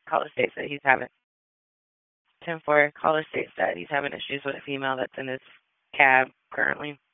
caller states that he's having 10-4. Caller states that he's having issues with a female that's in his cab currently.